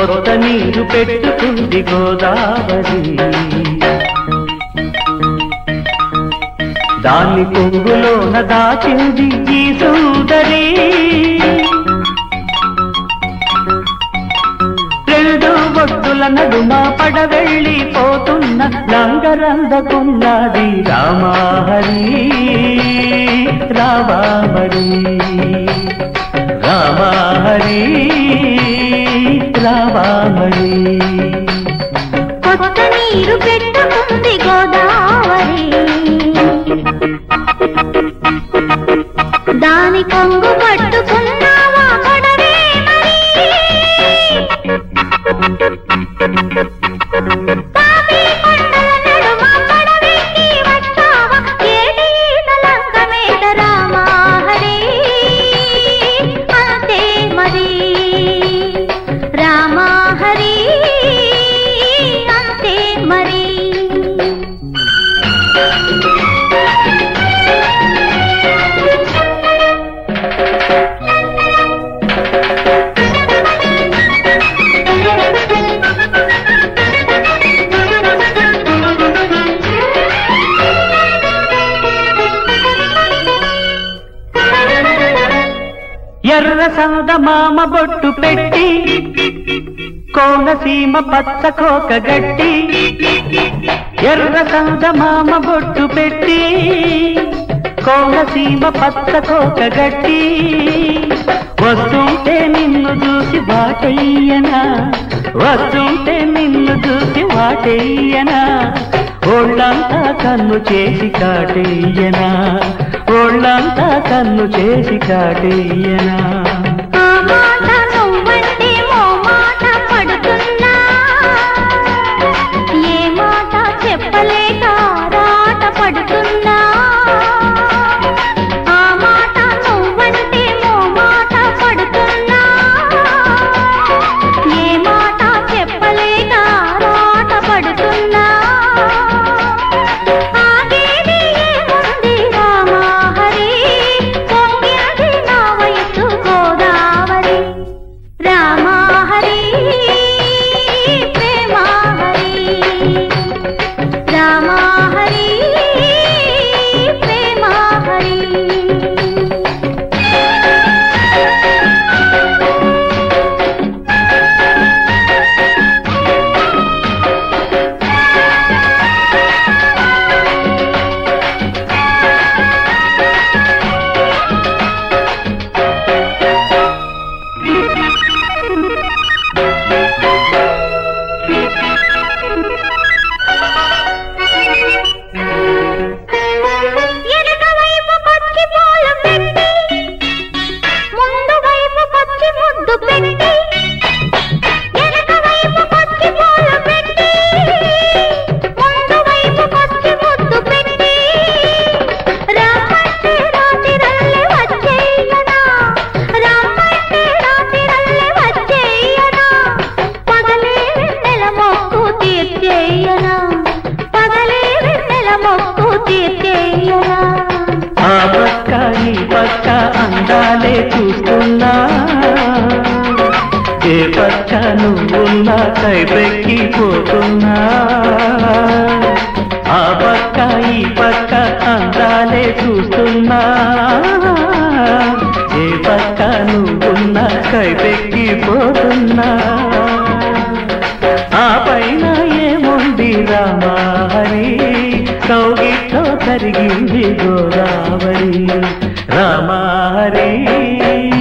కొత్త నీరు పెట్టుకుంది గోదావరి దాని కొంగులోన దాచింది ఈ సుందరి రెండు ఒడ్డుల నడుమ పడవెళ్ళిపోతున్న లంగరందకున్నది రామహరి రామహరి రామహరి రామహరి కొత్త నీరు పెట్టుకుంది గోదావరి దాని కొంగు పట్టుకున్నావా పడవే మరి కొండల నడుమ పడవెక్కి వచ్చావా ఏడీత లంక మీద రామహరి అంతే మరి రామహరి అంతే మరి ఎర్ర సందమామ బొట్టు పెట్టి కోనసీమ పచ్చ కోక గట్టి ఎర్ర సందమామ బొట్టు పెట్టి కోనసీమ పచ్చ కోక గట్టి వస్తుంటే నిన్ను చూసి వాటయ్యనా వస్తుంటే నిన్ను చూసి వాటయ్యనా ఒళ్ళంతా కన్ను చేసి కాటయ్యనా ఒళ్ళంతా కన్ను చేసి కాటయ్యనా చెప్పలేక రాట పడుతున్నా ఆ మాట నువ్వంటే మో మాట పడుతున్నా ఏ మాట చెప్పలేక రాట పడుతున్నా ఆగేది ఏముంది రామహరి పొంగినది నా వయసు గోదావరి రామహరి ప్రేమహరి రామహరి ప్రేమహరి ఆ పక్క ఈ పక్క అందాలే చూస్తున్నా ఏ పక్క నువ్వున్నా కైపెక్కిపోతున్నా ఆ పక్క ఈ పక్క అందాలే చూస్తున్నా ఏ పక్క నువ్వున్నా కైపెక్కిపోతున్నా ఆ పైన ఏముంది రామహరి కౌగిట్లో కరిగింది గోదావరి రామహరి